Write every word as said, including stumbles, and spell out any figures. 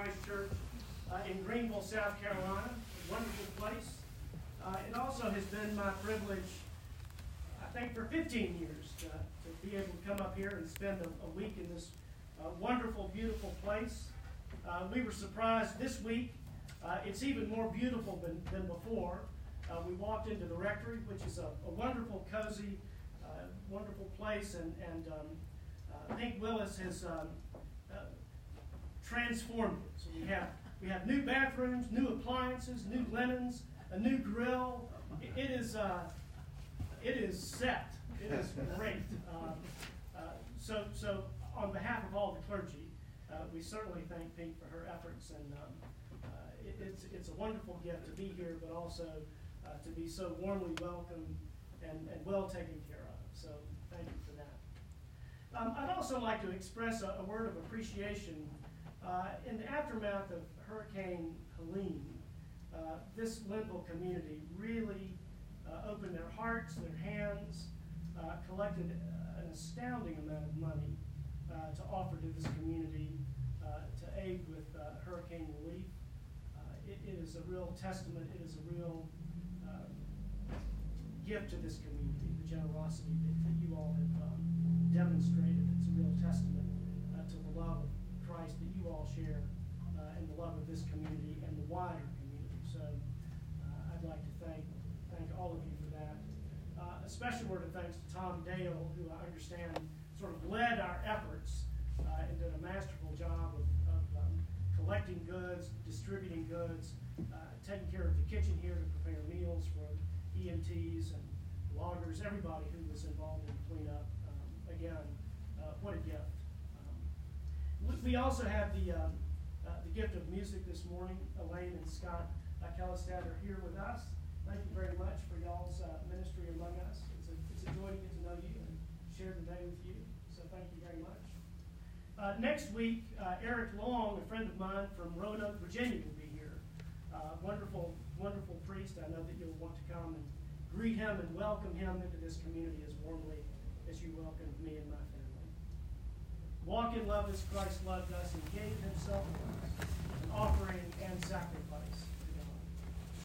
Christ Church uh, in Greenville, South Carolina. A wonderful place. Uh, it also has been my privilege, I think, for fifteen years to, to be able to come up here and spend a, a week in this uh, wonderful, beautiful place. Uh, we were surprised this week. Uh, it's even more beautiful than, than before. Uh, we walked into the rectory, which is a, a wonderful, cozy, uh, wonderful place, and, and um, uh, Hank Willis has um, uh, transformed it. So we have we have new bathrooms, new appliances, new linens, a new grill. It, it is uh, it is set. It is great. Um, uh, so so on behalf of all the clergy, uh, we certainly thank Pete for her efforts, and um, uh, it, it's it's a wonderful gift to be here, but also uh, to be so warmly welcomed and, and well taken care of. So thank you for that. Um, I'd also like to express a, a word of appreciation. Uh, in the aftermath of Hurricane Helene, uh, this Linville community really uh, opened their hearts, their hands, uh, collected an astounding amount of money uh, to offer to this community uh, to aid with uh, hurricane relief. Uh, it, it is a real testament, it is a real uh, gift to this community, the generosity that, that you all have um, demonstrated. It's a real testament uh, to the love of Christ that you all share uh, and the love of this community and the wider community. So uh, I'd like to thank thank all of you for that. Uh, a special word of thanks to Tom Dale, who I understand sort of led our efforts uh, and did a masterful job of, of um, collecting goods, distributing goods, uh, taking care of the kitchen here to prepare meals for E M Ts and loggers, everybody who was involved in the cleanup. Um, again, uh, what a gift. We also have the, um, uh, the gift of music this morning. Elaine and Scott uh, Kellestad are here with us. Thank you very much for y'all's uh, ministry among us. It's a, it's a joy to get to know you and share the day with you. So thank you very much. Uh, next week, uh, Eric Long, a friend of mine from Roanoke, Virginia, will be here. Uh, wonderful, wonderful priest. I know that you'll want to come and greet him and welcome him into this community as warmly as you welcomed me and my family. Walk in love as Christ loved us and gave himself for us, an offering and sacrifice.